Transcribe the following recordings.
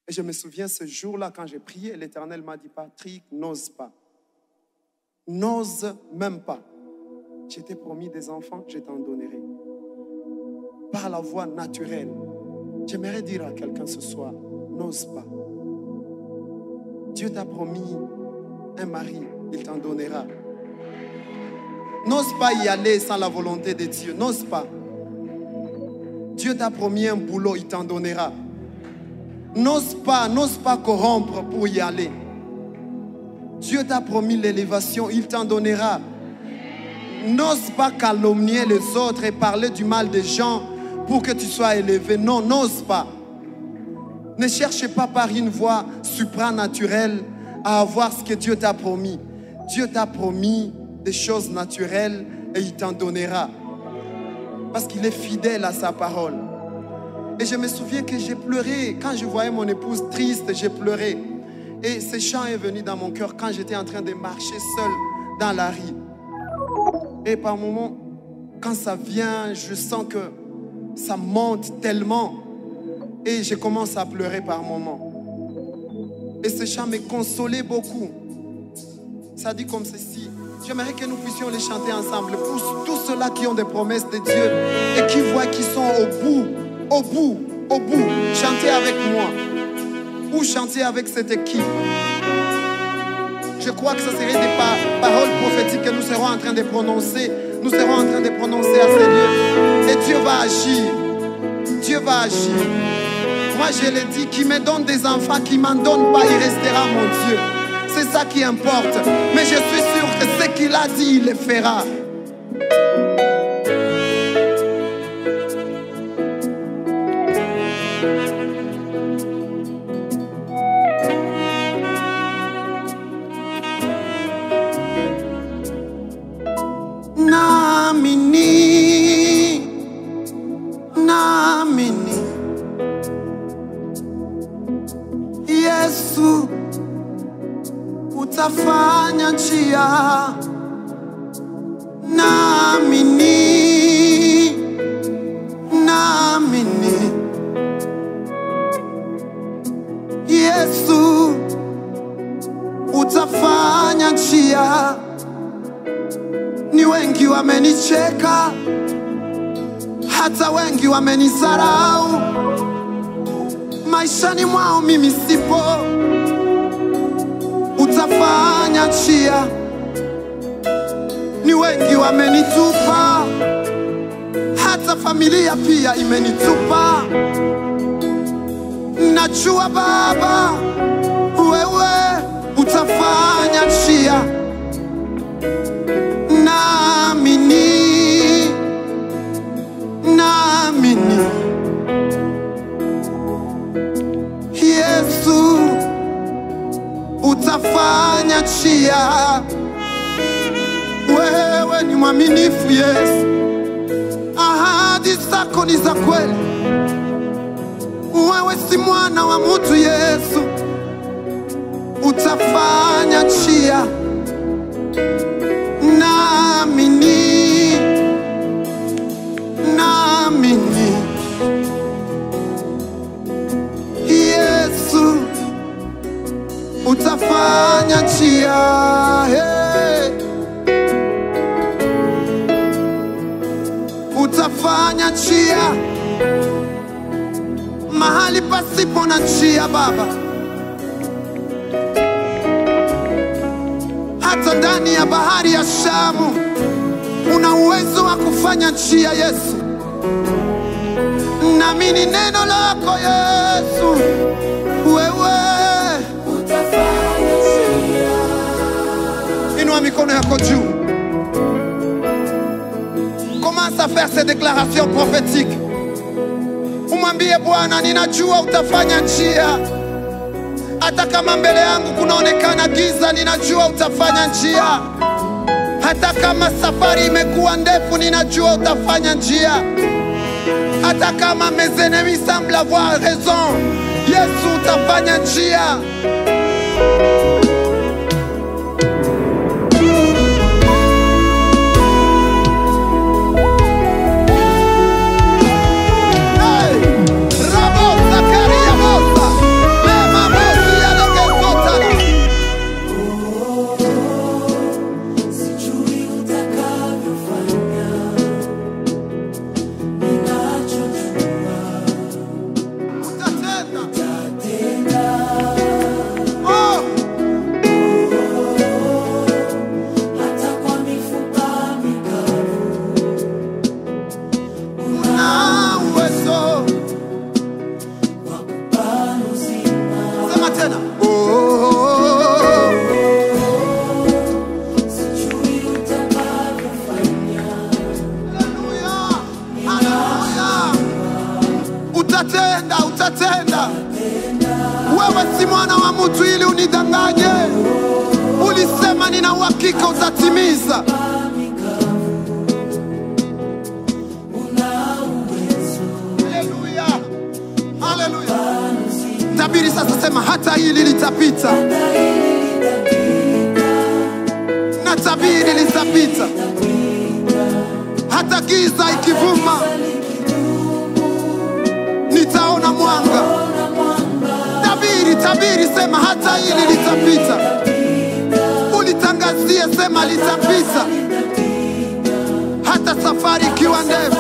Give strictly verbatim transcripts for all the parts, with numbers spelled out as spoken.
Et je me souviens ce jour-là, quand j'ai prié, l'Éternel m'a dit, Patrick, n'ose pas. N'ose même pas. Je t'ai promis des enfants, je t'en donnerai. Par la voie naturelle. J'aimerais dire à quelqu'un ce soir, n'ose pas. Dieu t'a promis un mari, il t'en donnera. N'ose pas y aller sans la volonté de Dieu. N'ose pas. Dieu t'a promis un boulot, il t'en donnera. N'ose pas, n'ose pas corrompre pour y aller. Dieu t'a promis l'élévation, il t'en donnera. N'ose pas calomnier les autres et parler du mal des gens pour que tu sois élevé. Non, n'ose pas. Ne cherche pas par une voie supranaturelle à avoir ce que Dieu t'a promis. Dieu t'a promis des choses naturelles et il t'en donnera. Parce qu'il est fidèle à sa parole. Et je me souviens que j'ai pleuré. Quand je voyais mon épouse triste, j'ai pleuré. Et ce chant est venu dans mon cœur quand j'étais en train de marcher seul dans la rue. Et par moments, quand ça vient, je sens que ça monte tellement. Et je commence à pleurer par moments. Et ce chant me consolait beaucoup. Ça dit comme ceci. J'aimerais que nous puissions les chanter ensemble. Pour tous ceux-là qui ont des promesses de Dieu et qui voient qu'ils sont au bout, au bout, au bout. Chantez avec moi. Ou chantez avec cette équipe. Je crois que ce serait des par paroles prophétiques que nous serons en train de prononcer. Nous serons en train de prononcer à ces lieux. Et Dieu va agir. Dieu va agir. Moi je l'ai dit, qui me donne des enfants, qui m'en donne pas, il restera mon Dieu. C'est ça qui importe. Mais je suis sûr que ce qu'il a dit, il le fera. Namini, namini, Yesu utafanya njia. Namini, namini, Yesu utafanya njia. Ni wengi wamenicheka, hata wengi wamenisarau. Maishani mwao mimi sipo. Utafanya njia. Ni wengi wamenitupa, hata familia pia imenitupa. Najua Baba, wewe utafanya njia. Naamini, naamini, Yesu utafanya njia. Wewe ni mwaminifu Yesu. Ahadi zako ni za kweli. Wewe si mwana wa mtu Yesu. Utafanya njia. Naamini, naamini, Yesu utafanya njia. Hey. Utafanya njia mahali pasipo na njia Baba. Hata ndani ya bahari ya Shamu una uwezo wa kufanya njia Yesu. Naamini neno lako Yesu. Wewe utafanya njia. Inua mikono yako juu. Commence à faire ces déclarations prophétiques. Umwambie Bwana, ninajua utafanya njia. Hata kama mbele yangu kunaonekana giza, ninajua utafanya njia. Hata kama safari imekuwa ndefu, ninajua utafanya njia. Hata kama mes ennemis semblent avoir raison, Yesu utafanya njia. Hey! Rabo Zakaria Bosa. Wewe si mwana wa mtu ili unidanganye. Ulisema nina uhakika utatimiza. Haleluya. Haleluya. Tabiri sasa, sema hata hili litapita. Na tabiri litapita. Hata giza ikivuma, nitaona mwanga. Tabiri, tabiri, sema hata hili litapita. Ulitangazie, sema litapita. Hata safari ikiwa ndefu,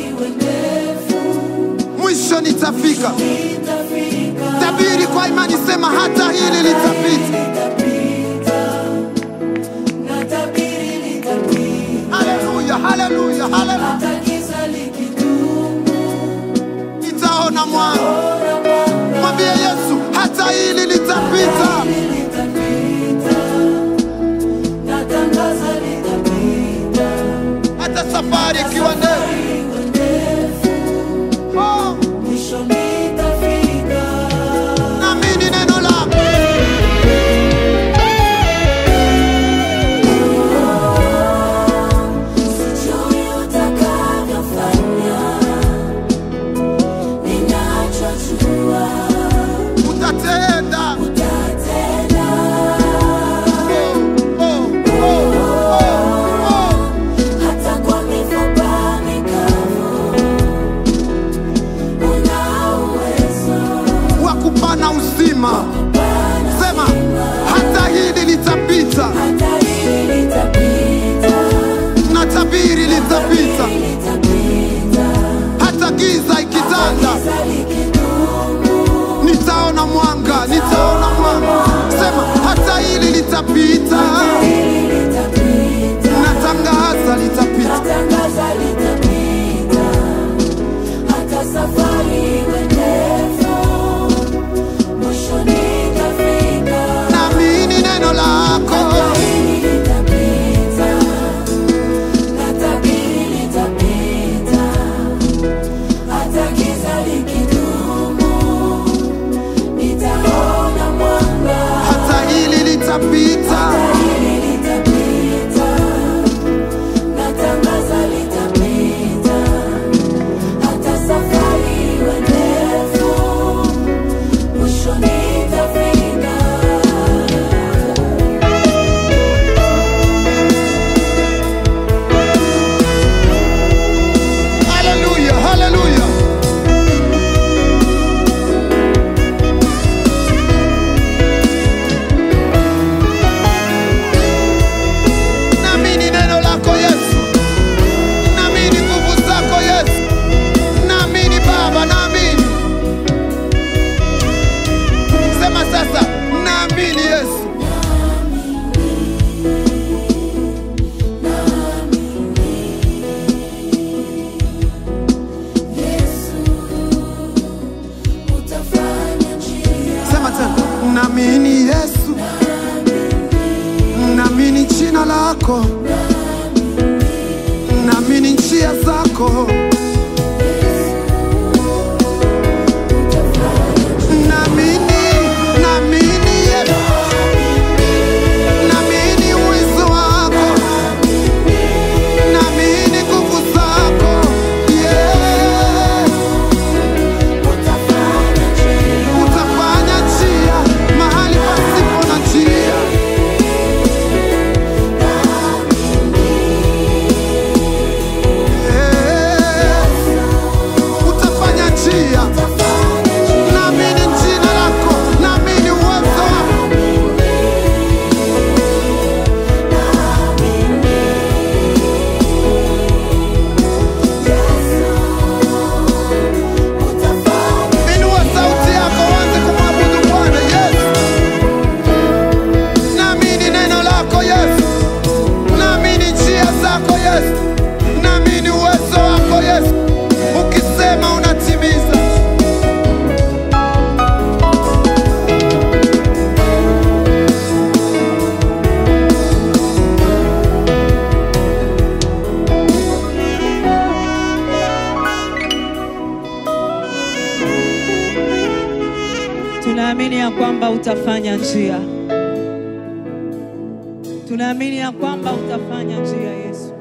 mwisho nitafika. Tabiri kwa imani, sema hata hili litapita. Haleluya, haleluya, haleluya. Nitaona mwanga. Mwambie Yesu, hata hili litapita. Hata safari ikiwa ndefu, oh, naamini neno lako. Utatenda. Wakupana uzima. Sema hata hili litapita. Na tabiri litapita. Hata giza ikitanda, nitaona mwanga, nitaona mwanga. Sema hata hili litapita. Natangaza litapita. Hata safari iwe ndefu, mwisho nitafika. Naamini neno lako. Hata hili litapita. Na tabiri litapita. Hata giza likidumu, nitaona mwanga. Hata hili litapita. Hata hili litapita. Natangaza litapita. Hata safari iwe ndefu, mwisho nitafika. Haleluya, haleluya. Naamini neno lako Yesu. Naamini nguvu zako Yesu. Naamini Baba, naamini. Sema sasa, naamini Yesu. Yesu, utafanya njia. Sema tena, naamini Yesu. Naamini jina lako. Naamini njia zako. Naamini, naamini Yesu. Naamini uwezo wako. Naamini nguvu zako. Yeah. Utafanya njia. Utafanya njia mahali pasipo na njia. Yeah. Tunaamini ya kwamba utafanya njia. Tunaamini ya kwamba utafanya njia, Yesu.